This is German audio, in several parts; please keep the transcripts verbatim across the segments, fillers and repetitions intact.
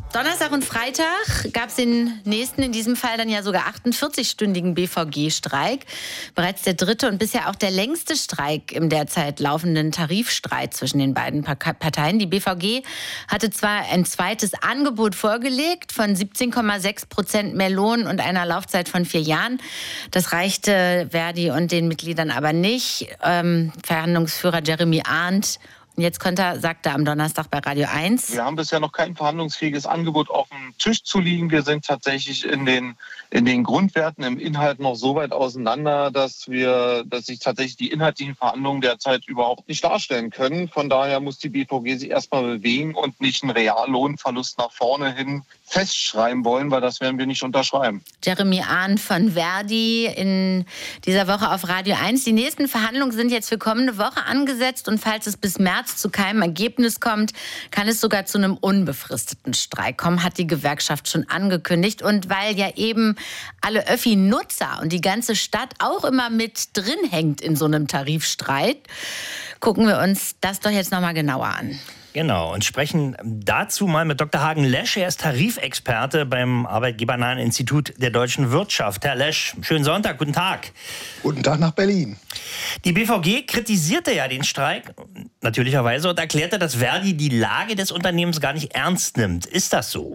Donnerstag und Freitag gab es den nächsten, in diesem Fall dann ja sogar achtundvierzig-stündigen B V G-Streik. Bereits der dritte und bisher auch der längste Streik im derzeit laufenden Tarifstreit zwischen den beiden Parteien. Die B V G hatte zwar ein zweites Angebot vorgelegt von siebzehn Komma sechs Prozent mehr Lohn und einer Laufzeit von vier Jahren. Das reichte Verdi und den Mitgliedern aber nicht. Ähm, Verhandlungsführer Jeremy Arndt Jetzt konnte er, sagt er am Donnerstag bei Radio eins. Wir haben bisher noch kein verhandlungsfähiges Angebot auf dem Tisch zu liegen. Wir sind tatsächlich in den, in den Grundwerten, im Inhalt noch so weit auseinander, dass wir, dass sich tatsächlich die inhaltlichen Verhandlungen derzeit überhaupt nicht darstellen können. Von daher muss die B V G sich erstmal bewegen und nicht einen Reallohnverlust nach vorne hin festschreiben wollen, weil das werden wir nicht unterschreiben. Jeremy Arndt von Verdi in dieser Woche auf Radio eins. Die nächsten Verhandlungen sind jetzt für kommende Woche angesetzt und falls es bis März zu keinem Ergebnis kommt, kann es sogar zu einem unbefristeten Streik kommen, hat die Gewerkschaft schon angekündigt. Und weil ja eben alle Öffi-Nutzer und die ganze Stadt auch immer mit drin hängt in so einem Tarifstreit, gucken wir uns das doch jetzt nochmal genauer an. Genau, und sprechen dazu mal mit Doktor Hagen Lesch. Er ist Tarifexperte beim Arbeitgebernahen Institut der deutschen Wirtschaft. Herr Lesch, schönen Sonntag, guten Tag. Guten Tag nach Berlin. Die B V G kritisierte ja den Streik, natürlicherweise, und erklärte, dass Verdi die Lage des Unternehmens gar nicht ernst nimmt. Ist das so?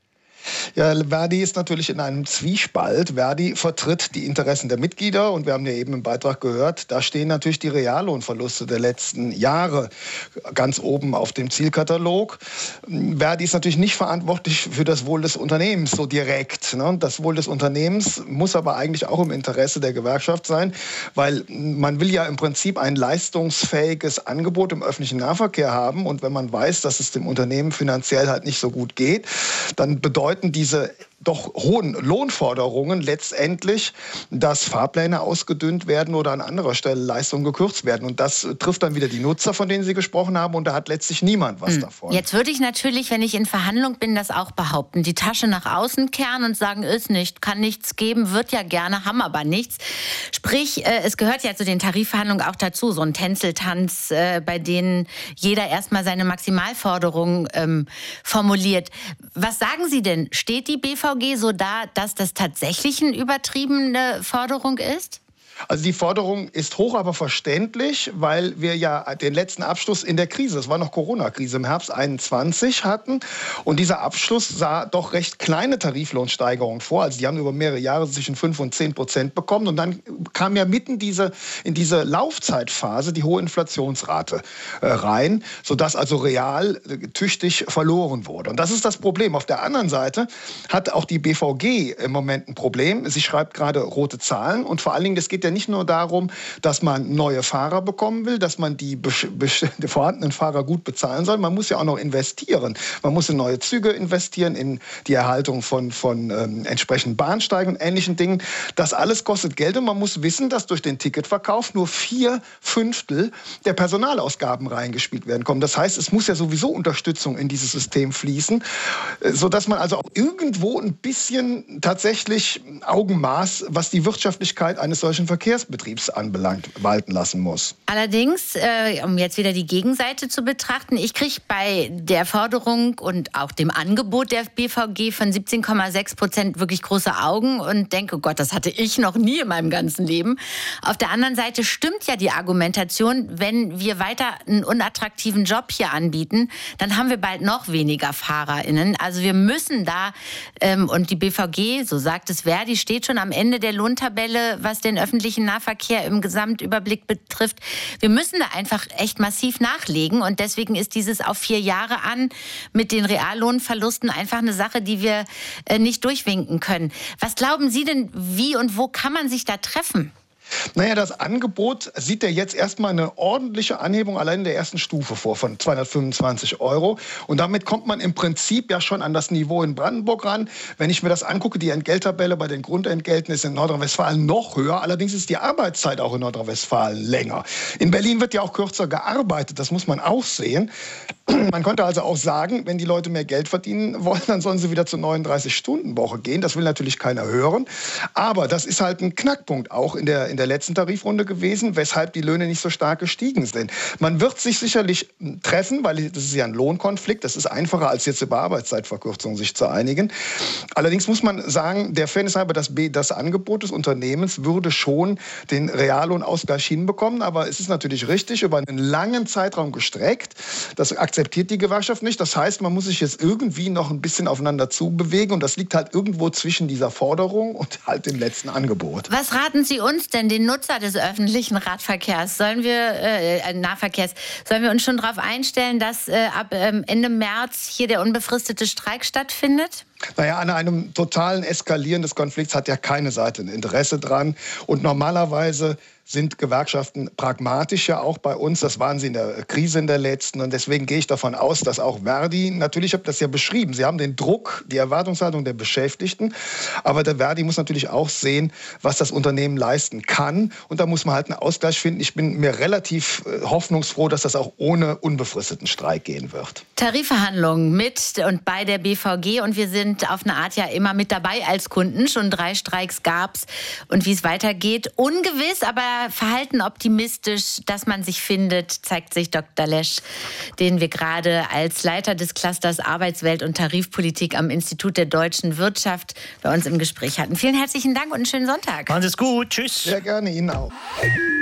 Ja, Verdi ist natürlich in einem Zwiespalt. Verdi vertritt die Interessen der Mitglieder und wir haben ja eben im Beitrag gehört, da stehen natürlich die Reallohnverluste der letzten Jahre ganz oben auf dem Zielkatalog. Verdi ist natürlich nicht verantwortlich für das Wohl des Unternehmens so direkt. Ne? Das Wohl des Unternehmens muss aber eigentlich auch im Interesse der Gewerkschaft sein, weil man will ja im Prinzip ein leistungsfähiges Angebot im öffentlichen Nahverkehr haben und wenn man weiß, dass es dem Unternehmen finanziell halt nicht so gut geht, dann bedeutet diese doch hohen Lohnforderungen letztendlich, dass Fahrpläne ausgedünnt werden oder an anderer Stelle Leistungen gekürzt werden. Und das trifft dann wieder die Nutzer, von denen Sie gesprochen haben. Und da hat letztlich niemand was hm. davon. Jetzt würde ich natürlich, wenn ich in Verhandlung bin, das auch behaupten. Die Tasche nach außen kehren und sagen, ist nicht, kann nichts geben, wird ja gerne, haben aber nichts. Sprich, äh, es gehört ja zu den Tarifverhandlungen auch dazu, so ein Tänzeltanz, äh, bei denen jeder erstmal seine Maximalforderung ähm, formuliert. Was sagen Sie denn? Steht die B V G so da, dass das tatsächlich eine übertriebene Forderung ist? Also die Forderung ist hoch, aber verständlich, weil wir ja den letzten Abschluss in der Krise, das war noch Corona-Krise, im Herbst einundzwanzig hatten. Und dieser Abschluss sah doch recht kleine Tariflohnsteigerungen vor. Also die haben über mehrere Jahre zwischen fünf und zehn Prozent bekommen. Und dann kam ja mitten diese, in diese Laufzeitphase die hohe Inflationsrate äh, rein, sodass also real äh, tüchtig verloren wurde. Und das ist das Problem. Auf der anderen Seite hat auch die B V G im Moment ein Problem. Sie schreibt gerade rote Zahlen und vor allen Dingen, es geht ja nicht nur darum, dass man neue Fahrer bekommen will, dass man die, die vorhandenen Fahrer gut bezahlen soll. Man muss ja auch noch investieren. Man muss in neue Züge investieren, in die Erhaltung von, von ähm, entsprechenden Bahnsteigen und ähnlichen Dingen. Das alles kostet Geld und man muss wissen, dass durch den Ticketverkauf nur vier Fünftel der Personalausgaben reingespielt werden kommen. Das heißt, es muss ja sowieso Unterstützung in dieses System fließen, sodass man also auch irgendwo ein bisschen tatsächlich Augenmaß, was die Wirtschaftlichkeit eines solchen Verkehrsbetriebs anbelangt, walten lassen muss. Allerdings, äh, um jetzt wieder die Gegenseite zu betrachten, ich kriege bei der Forderung und auch dem Angebot der B V G von siebzehn Komma sechs Prozent wirklich große Augen und denke, Gott, das hatte ich noch nie in meinem ganzen Leben. Auf der anderen Seite stimmt ja die Argumentation, wenn wir weiter einen unattraktiven Job hier anbieten, dann haben wir bald noch weniger FahrerInnen. Also wir müssen da, ähm, und die B V G, so sagt es Verdi, steht schon am Ende der Lohntabelle, was den öffentlichen Nahverkehr im Gesamtüberblick betrifft. Wir müssen da einfach echt massiv nachlegen und deswegen ist dieses auf vier Jahre an mit den Reallohnverlusten einfach eine Sache, die wir äh, nicht durchwinken können. Was glauben Sie denn, wie und wo kann man sich da treffen? Naja, das Angebot sieht ja jetzt erstmal eine ordentliche Anhebung allein in der ersten Stufe vor von zweihundertfünfundzwanzig Euro. Und damit kommt man im Prinzip ja schon an das Niveau in Brandenburg ran. Wenn ich mir das angucke, die Entgelttabelle bei den Grundentgelten ist in Nordrhein-Westfalen noch höher. Allerdings ist die Arbeitszeit auch in Nordrhein-Westfalen länger. In Berlin wird ja auch kürzer gearbeitet. Das muss man auch sehen. Man könnte also auch sagen, wenn die Leute mehr Geld verdienen wollen, dann sollen sie wieder zur neununddreißig Stunden Woche gehen. Das will natürlich keiner hören. Aber das ist halt ein Knackpunkt auch in der, in der letzten Tarifrunde gewesen, weshalb die Löhne nicht so stark gestiegen sind. Man wird sich sicherlich treffen, weil das ist ja ein Lohnkonflikt. Das ist einfacher, als jetzt über Arbeitszeitverkürzung sich zu einigen. Allerdings muss man sagen, der Fairness halber, das, das Angebot des Unternehmens würde schon den Reallohnausgleich hinbekommen. Aber es ist natürlich richtig, über einen langen Zeitraum gestreckt. Das akzeptiert die Gewerkschaft nicht. Das heißt, man muss sich jetzt irgendwie noch ein bisschen aufeinander zubewegen. Und das liegt halt irgendwo zwischen dieser Forderung und halt dem letzten Angebot. Was raten Sie uns denn, den Nutzer des öffentlichen Radverkehrs? Sollen wir, äh, Nahverkehrs, sollen wir uns schon darauf einstellen, dass äh, ab ähm, Ende März hier der unbefristete Streik stattfindet? Naja, an einem totalen Eskalieren des Konflikts hat ja keine Seite ein Interesse dran. Und normalerweise sind Gewerkschaften pragmatisch ja auch bei uns. Das waren sie in der Krise in der letzten. Und deswegen gehe ich davon aus, dass auch Verdi, natürlich habe ich das ja beschrieben, sie haben den Druck, die Erwartungshaltung der Beschäftigten. Aber der Verdi muss natürlich auch sehen, was das Unternehmen leisten kann. Und da muss man halt einen Ausgleich finden. Ich bin mir relativ hoffnungsfroh, dass das auch ohne unbefristeten Streik gehen wird. Tarifverhandlungen mit und bei der B V G. Und wir sind auf eine Art ja immer mit dabei als Kunden. Schon drei Streiks gab's. Und wie es weitergeht, ungewiss, aber verhalten optimistisch, dass man sich findet, zeigt sich Doktor Lesch, den wir gerade als Leiter des Clusters Arbeitswelt und Tarifpolitik am Institut der deutschen Wirtschaft bei uns im Gespräch hatten. Vielen herzlichen Dank und einen schönen Sonntag. Machen Sie es gut. Tschüss. Sehr gerne, Ihnen auch.